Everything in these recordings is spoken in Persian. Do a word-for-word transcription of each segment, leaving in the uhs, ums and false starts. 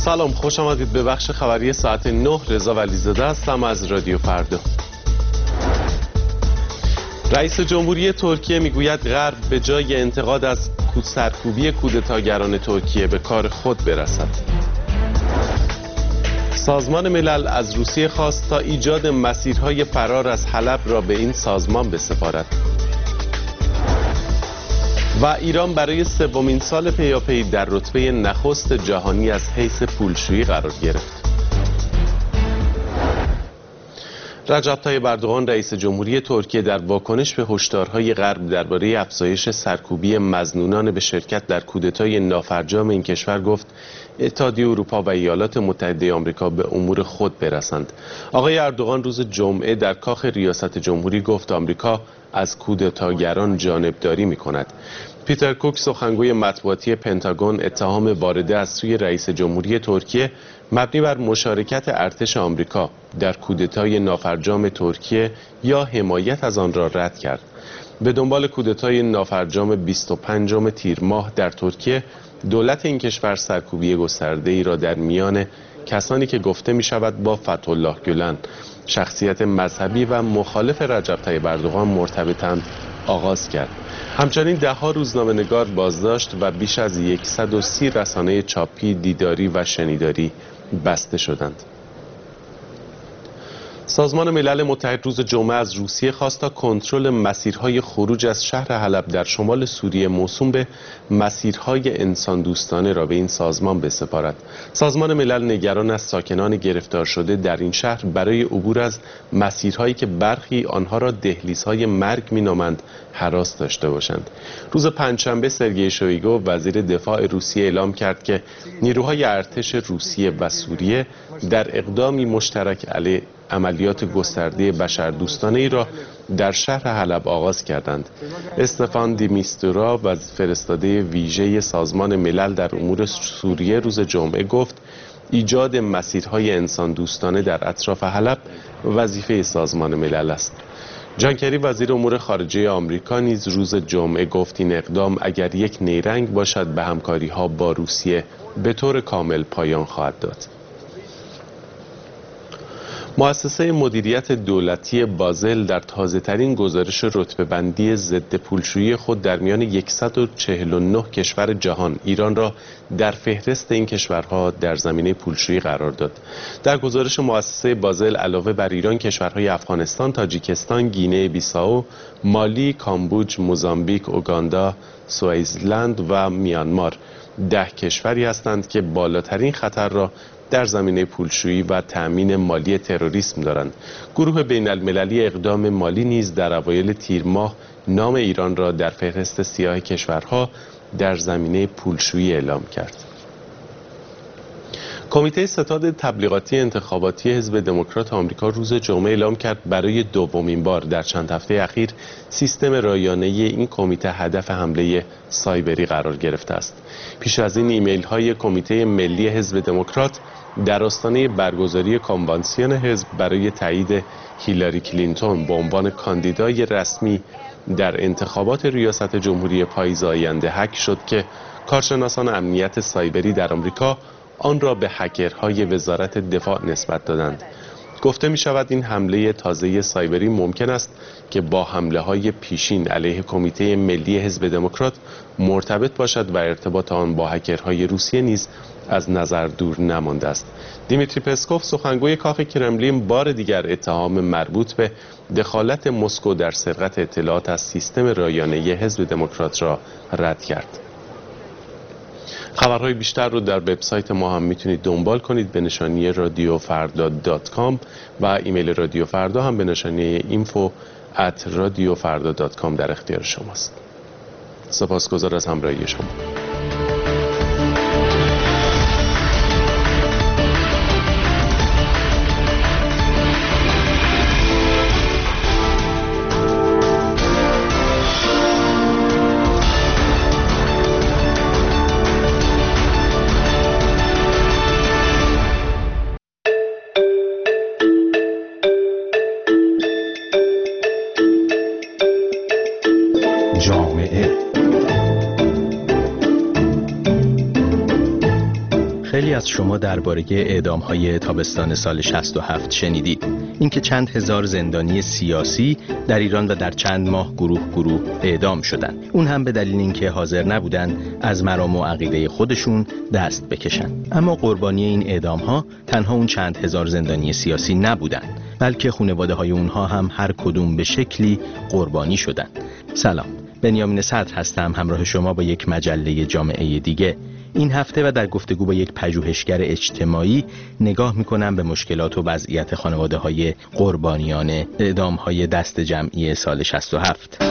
سلام، خوش آمدید به بخش خبری ساعت نه. رضا ولیزاده هستم از رادیو فردا. رئیس جمهوری ترکیه میگوید غرب به جای انتقاد از سرکوبی کودتاگران ترکیه به کار خود برسد. سازمان ملل از روسیه خواست تا ایجاد مسیرهای فرار از حلب را به این سازمان بسپارد. و ایران برای سومین سال پیاپی در رتبه نخست جهانی از حیث پولشویی قرار گرفت. رجب طیب اردوغان رئیس جمهوری ترکیه در واکنش به هشدارهای غرب درباره افزایش سرکوبی مظنونان به شرکت در کودتای نافرجام این کشور گفت اتحادیه اروپا و ایالات متحده آمریکا به امور خود برسند. آقای اردوغان روز جمعه در کاخ ریاست جمهوری گفت آمریکا از کودتاگران جانبداری می‌کند. پیتر کوک سخنگوی مطبوعاتی پنتاگون اتهام وارده از سوی رئیس جمهوری ترکیه مبنی بر مشارکت ارتش آمریکا در کودتای نافرجام ترکیه یا حمایت از آن را رد کرد. به دنبال کودتای نافرجام بیست و پنجم تیر ماه در ترکیه، دولت این کشور سرکوبی گسترده‌ای را در میان کسانی که گفته می شود با فتح‌الله گولن، شخصیت مذهبی و مخالف رجب طیب اردوغان مرتبطند، آغاز کرد. همچنین ده ها روزنامه‌نگار بازداشت و بیش از صد و سی رسانه چاپی، دیداری و شنیداری بسته شدند. سازمان ملل متحد روز جمعه از روسیه خواست تا کنترل مسیرهای خروج از شهر حلب در شمال سوریه موسوم به مسیرهای انسان دوستانه را به این سازمان بسپارد. سازمان ملل نگران از ساکنان گرفتار شده در این شهر برای عبور از مسیرهایی که برخی آنها را دهلیزهای مرگ مینامند هراس داشته باشند. روز پنجشنبه سرگئی شویگو وزیر دفاع روسیه اعلام کرد که نیروهای ارتش روسیه و سوریه در اقدامی مشترک علیه عملیات گسترده بشردوستانه ای را در شهر حلب آغاز کردند. استفان دیمیستورا و فرستاده ویژه سازمان ملل در امور سوریه روز جمعه گفت ایجاد مسیرهای انسان دوستانه در اطراف حلب وظیفه سازمان ملل است. جان کری وزیر امور خارجه آمریکا نیز روز جمعه گفت این اقدام اگر یک نیرنگ باشد به همکاری‌ها با روسیه به طور کامل پایان خواهد داد. مؤسسه مدیریت دولتی بازل در تازه‌ترین گزارش رتبه‌بندی ضد پولشویی خود در میان صد و چهل و نه کشور جهان ایران را در فهرست این کشورها در زمینه پولشویی قرار داد. در گزارش مؤسسه بازل علاوه بر ایران، کشورهای افغانستان، تاجیکستان، گینه بیساو، مالی، کامبوج، موزامبیک، اوگاندا، سوئیسلند و میانمار ده کشوری هستند که بالاترین خطر را در زمینه پولشویی و تأمین مالی تروریسم دارند. گروه بین المللی اقدام مالی نیز در اوایل تیر ماه نام ایران را در فهرست سیاه کشورها در زمینه پولشویی اعلام کرد. کمیته ستاد تبلیغاتی انتخاباتی حزب دموکرات آمریکا روز جمعه اعلام کرد برای دومین بار در چند هفته اخیر سیستم رایانه این کمیته هدف حمله سایبری قرار گرفته است. پیش از این ایمیل های کمیته ملی حزب دموکرات در آستانه برگزاری کنوانسیون حزب برای تایید هیلاری کلینتون به عنوان کاندیدای رسمی در انتخابات ریاست جمهوری پاییز آینده هک شد که کارشناسان امنیت سایبری در آمریکا آن را به هکرهای وزارت دفاع نسبت دادند. گفته می شود این حمله تازه سایبری ممکن است که با حمله های پیشین علیه کمیته ملی حزب دموکرات مرتبط باشد و ارتباط آن با هکرهای روسیه نیز از نظر دور نمانده است. دیمیتری پسکوف سخنگوی کاخ کرملین بار دیگر اتهام مربوط به دخالت مسکو در سرقت اطلاعات از سیستم رایانه حزب دموکرات را رد کرد. خبرهای بیشتر رو در وبسایت ما هم میتونید دنبال کنید به نشانی رادیو فردا دات کام و ایمیل رادیو فردا هم به نشانی اینفو ات رادیو فردا دات کام در اختیار شماست. سپاسگزار از همراهی شما. جامعه از شما درباره اعدام‌های تابستان سال شصت و هفت شنیدید. اینکه چند هزار زندانی سیاسی در ایران و در چند ماه گروه گروه اعدام شدند. اون هم به دلیل اینکه حاضر نبودن از مرام و عقیده خودشون دست بکشن. اما قربانی این اعدام‌ها تنها اون چند هزار زندانی سیاسی نبودن، بلکه خانواده‌های اونها هم هر کدوم به شکلی قربانی شدن. سلام، بنیامین صدر هستم، همراه شما با یک مجله جامعه دیگه. این هفته و در گفتگو با یک پژوهشگر اجتماعی نگاه میکنم به مشکلات و وضعیت خانواده‌های قربانیان اعدام‌های دست جمعی سال شصت و هفت.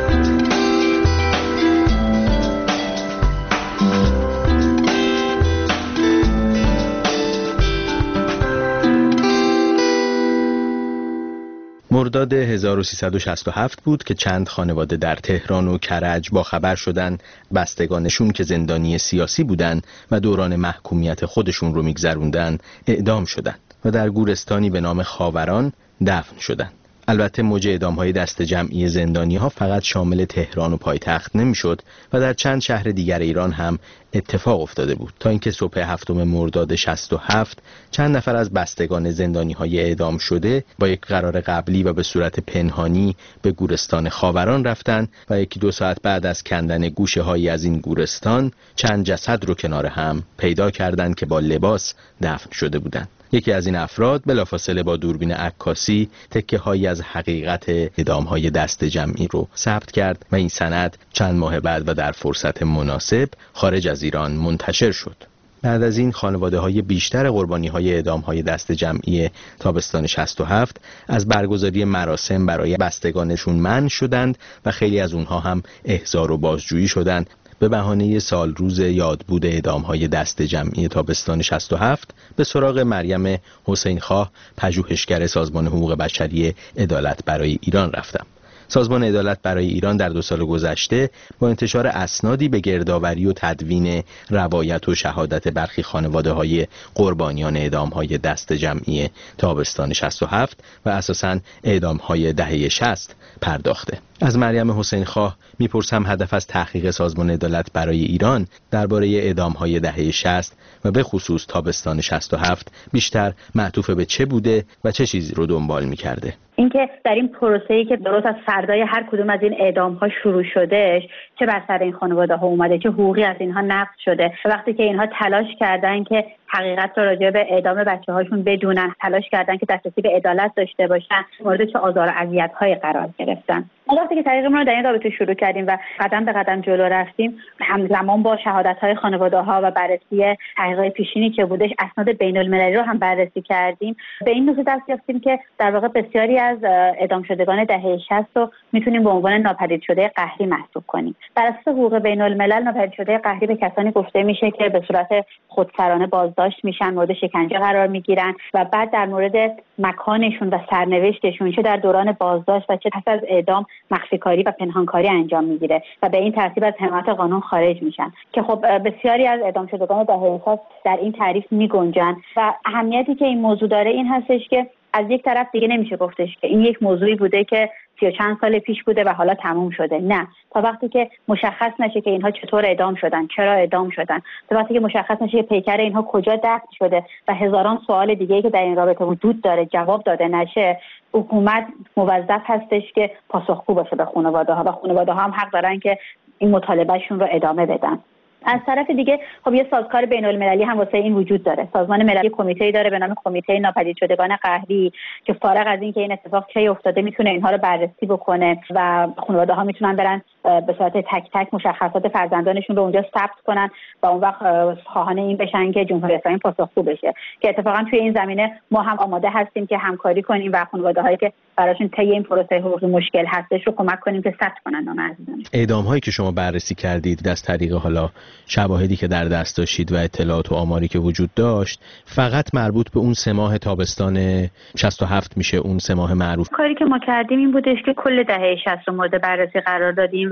مرداد هزار و سیصد و شصت و هفت بود که چند خانواده در تهران و کرج با خبر شدن بستگانشون که زندانی سیاسی بودن و دوران محکومیت خودشون رو میگذروندن اعدام شدن و در گورستانی به نام خاوران دفن شدن. البته موج اعدام‌های دست جمعی زندانی‌ها فقط شامل تهران و پایتخت نمی‌شد و در چند شهر دیگر ایران هم اتفاق افتاده بود، تا اینکه صبح هفتم مرداد شصت و هفت چند نفر از بستگان زندانی‌های اعدام شده با یک قرار قبلی و به صورت پنهانی به گورستان خاوران رفتن و یکی دو ساعت بعد از کندن گوشه‌هایی از این گورستان چند جسد رو کنار هم پیدا کردند که با لباس دفن شده بودند. یکی از این افراد بلافاصله با دوربین عکاسی تکه هایی از حقیقت اعدام های دست جمعی رو ثبت کرد و این سند چند ماه بعد و در فرصت مناسب خارج از ایران منتشر شد. بعد از این خانواده های بیشتر قربانی های اعدام های دست جمعی تابستان شصت و هفت از برگزاری مراسم برای بستگانشون منع شدند و خیلی از اونها هم احضار و بازجویی شدند. به بهانه سال روز یادبود اعدام‌های دست جمعی تابستان شصت و هفت به سراغ مریم حسین خواه، پژوهشگر سازمان حقوق بشری عدالت برای ایران رفتم. سازمان عدالت برای ایران در دو سال گذشته با انتشار اسنادی به گردآوری و تدوین روایت و شهادت برخی خانواده‌های قربانیان اعدام‌های دست جمعی تابستان شصت و هفت و اساساً اعدام‌های دهه شصت پرداخته. از مریم حسین خواه میپرسم هدف از تحقیق سازمان عدالت برای ایران درباره اعدام‌های دهه شصت و به خصوص تابستان شصت و هفت بیشتر معطوف به چه بوده و چه چیزی رو دنبال می‌کرده؟ اینکه در این پروسه‌ای که درست از فردای هر کدوم از این اعدام‌ها شروع شدهش چه بر سر این خانواده‌ها اومده، چه حقوقی از اینها نقض شده. وقتی که اینها تلاش کردن که حقیقت رو راجع به اعدام بچه‌هاشون بدونن، تلاش کردن که دسترسی به عدالت داشته باشن، مورد چه آزار و اذیت‌های قرار گرفتن. ما وقتی که طریقمون رو در این رابطه شروع کردیم و قدم به قدم جلو رفتیم، همزمان با شهادت‌های خانواده‌ها و بررسی تحقیقات پیشینی که بودش، اسناد بین‌المللی رو هم بررسی کردیم. به این نتیجه دست یافتیم که در واقع بسیاری از اعدام شدگان دهه شصت رو میتونیم به عنوان ناپدید شده قهری محسوب کنیم. بر اساس حقوق بین‌الملل ناپدید شده قهری به کسانی گفته میشه که به صورت خودسرانه بازداشت میشن، مورد شکنجه قرار میگیرن و بعد در مورد مکانشون و سرنوشتشون چه در دوران بازداشت و چه پس از اعدام مخفی‌کاری و پنهانکاری انجام میگیره و به این ترتیب از حمایت قانون خارج میشن که خب بسیاری از اعدام شدگان دهه شصت در این تعریف میگنجن و اهمیتی که این موضوع داره این هستش که از یک طرف دیگه نمیشه گفتش که این یک موضوعی بوده که سی و چند سال پیش بوده و حالا تموم شده. نه، تا وقتی که مشخص نشه که اینها چطور اعدام شدن، چرا اعدام شدن، تا وقتی که مشخص نشه پیکر اینها کجا دفن شده و هزاران سوال دیگه‌ای که در این رابطه وجود داره جواب داده نشه، حکومت موظف هستش که پاسخگو باشه به خانواده‌ها و خانواده‌ها هم حق دارن که این مطالبهشون رو ادامه بدن. از طرف دیگه خب یه سازکار بین‌المللی هم واسه این وجود داره. سازمان ملل کمیته‌ای داره به نام کمیته ناپدید شدگان قهری که فارغ از این که این اتفاق چه افتاده میتونه اینها رو بررسی بکنه و خانواده‌ها میتونن برن به صورت تک تک مشخصات فرزندانشون رو اونجا ثبت کنن و اون وقت خواهان این بشن که جمهوری اسلامی پاسخگو بشه. که اتفاقا توی این زمینه ما هم آماده هستیم که همکاری کنیم و خانواده‌هایی که براشون طی این پروسه حقوقی مشکل هستش رو کمک کنیم که ثبت کنن نام عزیزان. اعدام‌هایی که شما بررسی کردید از طریق حالا شواهدی که در دست داشتید و اطلاعات و آماری که وجود داشت فقط مربوط به اون سه ماه تابستان شصت و هفت میشه، اون سه ماه معروف؟ کاری که ما کردیم این بودش که کل دهه شصت رو مورد بررسی قرار دادیم و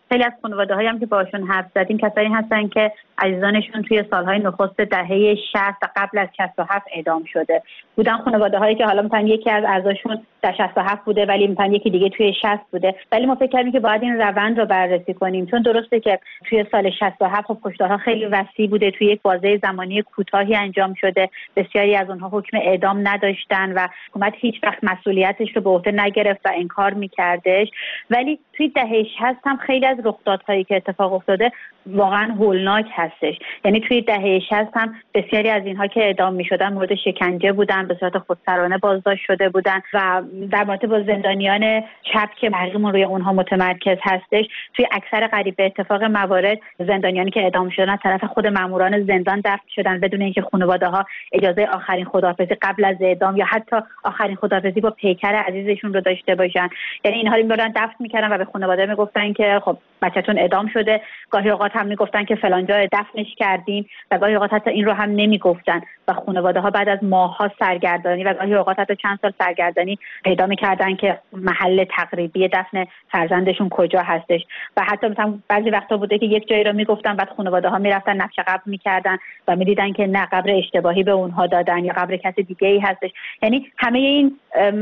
خیلی از خانواده‌هایی هم که باشون حرف زدیم کسایی هستن که عزیزانشون توی سالهای نخست دهه شصت و قبل از شصت و هفت اعدام شده بودن. خانواده‌هایی که حالا مثلا یکی از اعضاشون در شصت و هفت بوده ولی مثلا یکی دیگه توی شصت بوده، ولی ما فکر کردیم که باید این روند رو بررسی کنیم، چون درسته که توی سال شصت و هفت خب کشتارها خیلی وسیع بوده، توی یک بازه زمانی کوتاهی انجام شده، بسیاری از اونها حکم اعدام نداشتن و حکومت هیچ وقت مسئولیتش رو به عهده نگرفت و انکار می‌کردش. ولی توی دهه شصت هم خیلی از رخدادهایی که اتفاق افتاده واقعا هولناک هستش. یعنی توی دهه شصت هم بسیاری از اینها که اعدام می‌شدن مورد شکنجه بودن، به صورت خودسرانه بازداشت شده بودن و در مورد با زندانیان چپ که تحقیقمون روی اونها متمرکز هستش، توی اکثر قریب به اتفاق موارد زندانیانی که اعدام شدن از طرف خود ماموران زندان دفن شدن بدون اینکه خانواده‌ها اجازه آخرین خداحافظی قبل از اعدام یا حتی آخرین خداحافظی با پیکر عزیزشون رو داشته باشن. یعنی اینها رو می‌بردن دفن می‌کردن و به خانواده میگفتن که خب بچه‌تون اعدام شده. گاهی اوقات هم میگفتن که فلان جا دفنش کردیم و گاهی اوقات حتی این رو هم نمیگفتن و خانواده‌ها بعد از ماه‌ها سرگردانی و گاهی اوقات حتی چند سال سرگردانی پیدا می‌کردن که محل تقریبی دفن فرزندشون کجا هستش و حتی مثلا بعضی وقتا بوده که یک جایی رو میگفتن بعد خانواده‌ها میرفتن نقش قبر می‌کردن و می‌دیدن که نه، قبر اشتباهی به اونها دادن یا قبر کسی دیگه‌ای هستش. یعنی همه این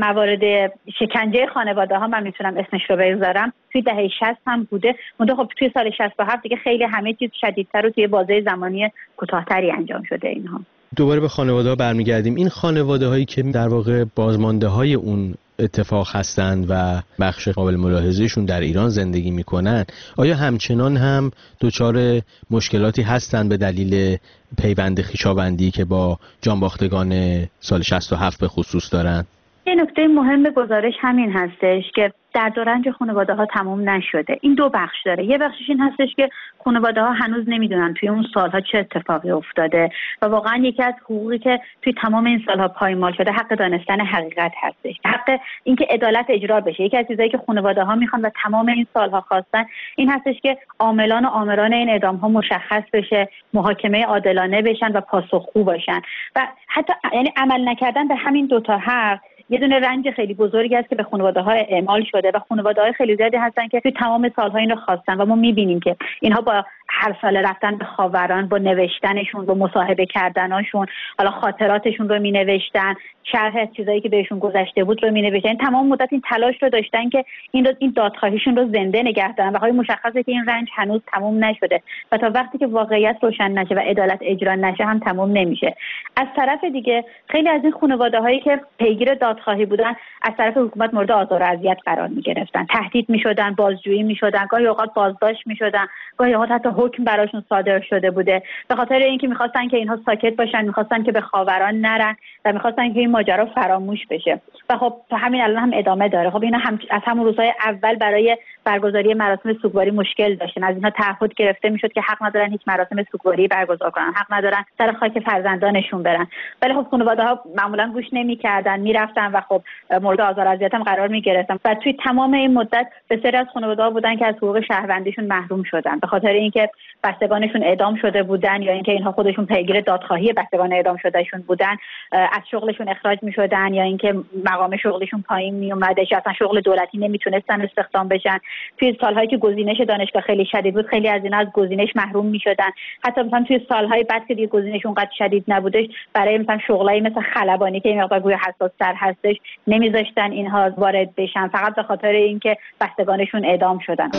موارد شکنجه خانواده‌ها من میتونم اسمش رو بذارم توی دهه شصت هم بوده. منتها خب توی سال شصت و هفت دیگه خیلی همه چیز شدیدتر و توی بازه زمانی کوتاه‌تری انجام شده اینها. دوباره به خانواده‌ها برمیگردیم. این خانواده‌هایی که در واقع بازمانده‌های اون اتفاق هستند و بخش قابل ملاحظه‌شون در ایران زندگی میکنن، آیا همچنان هم دچار مشکلاتی هستند به دلیل پیوند خویشاوندی که با جانباختگان سال شصت و هفت به خصوص دارن؟ یه نکته مهم گزارش همین هستش که درد و رنج خانواده ها تموم نشده. این دو بخش داره. یه بخشش این هستش که خانواده ها هنوز نمیدونن توی اون سالها چه اتفاقی افتاده و واقعا یکی از حقوقی که توی تمام این سالها پایمال شده حق دانستن حقیقت هستش، حق اینکه عدالت اجرا بشه. یکی از چیزایی که خانواده ها میخوان و تمام این سالها خواستن این هستش که عاملان و آمران این اعدام ها مشخص بشه، محاکمه عادلانه بشن و پاسخگو باشن و حتی یعنی عمل نکردن به همین دو تا حق یه دونه رنج خیلی بزرگی است که به خانواده‌ها اعمال شده و خانواده‌های خیلی زیادی هستن که توی تمام سال‌ها این رو خواستن و ما می‌بینیم که اینها با هر سال رفتن به خاوران، با نوشتنشون، با مصاحبه کردناشون، حالا خاطراتشون رو می‌نوشتن، شرح چیزایی که بهشون گذشته بود رو می‌نوشتن. تمام مدت این تلاش رو داشتن که این رو این دادخواهیشون رو زنده نگه دارن و خیلی مشخصه که این رنج هنوز تموم نشده و تا وقتی که واقعیت روشن نشه و عدالت اجرا نشه هم تموم نمیشه. از طرف دیگه خیلی از این خانواده‌هایی که پیگیر دادخواهی بودن از طرف حکومت مورد آزار و اذیت قرار می‌گرفتن، تهدید می‌شدن، بازجویی می‌شدن، گاهی اوقات بازداشت می‌شدن، گاهی اوقات حتی حکم براشون صادر شده بوده به خاطر اینکه می‌خواستن که اینها ساکت باشن، می‌خواستن که به خاوران نرن و می‌خواستن که این ماجرا فراموش بشه و خب تا همین الان هم ادامه داره. خب اینا هم از همون روزهای اول برای برگزاری مراسم سوگواری مشکل داشتن. از اینها تعهد گرفته میشد که حق ندارن هیچ مراسم سوگواری برگزار کنن، حق ندارن سر خاک فرزندانشون برن، ولی خب خانواده‌ها معمولا گوش نمی‌کردن، میرفتن و خب مورد آزار و اذیت هم قرار می‌گرفتن و توی تمام این مدت بسیاری از خانواده‌ها بودن که از حقوق شهروندیشون محروم شدن به خاطر اینکه بستگانشون اعدام شده بودن یا اینکه اینها خودشون پیگیر دادخواهی بستگان اعدام شدهشون بودن، از شغلشون اخراج می‌شدن یا اینکه مقام شغلشون پایین میومدش، اصلا شغل دولتی نمیتونستن استخدام بشن. توی سال‌هایی که گزینش دانشگاه خیلی شدید بود خیلی از اینا از گزینش محروم می‌شدن. حتی مثلا توی سال‌های بعد که دیگه گزینش اونقدر شدید نبودش برای مثلا شغلایی مثل خلبانی که این مقدار گویا حساس‌تر هستش نمیذاشتن اینها وارد بشن فقط به خاطر اینکه بستگانشون اعدام شدن.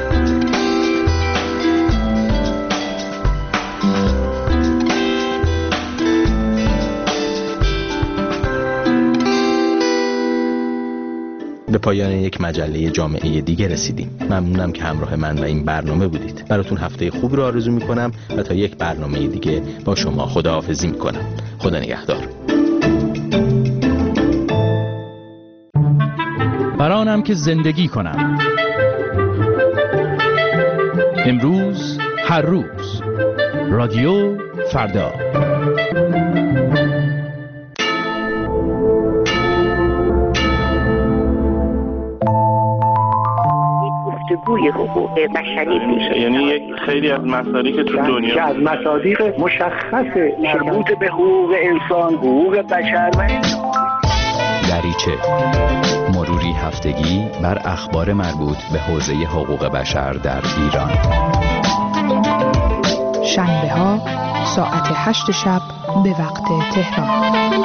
به پایان یک مجله جامعه دیگه رسیدیم. ممنونم که همراه من و این برنامه بودید. براتون هفته خوب رو آرزو میکنم و تا یک برنامه دیگه با شما خداحافظی میکنم. خدا نگهدار. برانم که زندگی کنم. امروز هر روز رادیو فردا. گفتگوی حقوق بشری میشه، یعنی یک خیلی از مسائلی که تو دنیا که از مصادیق مشخص مربوط به حقوق انسان، حقوق بشر و دریچه، مروری هفتگی بر اخبار مربوط به حوزه حقوق بشر در ایران. شنبه ها ساعت هشت شب به وقت تهران.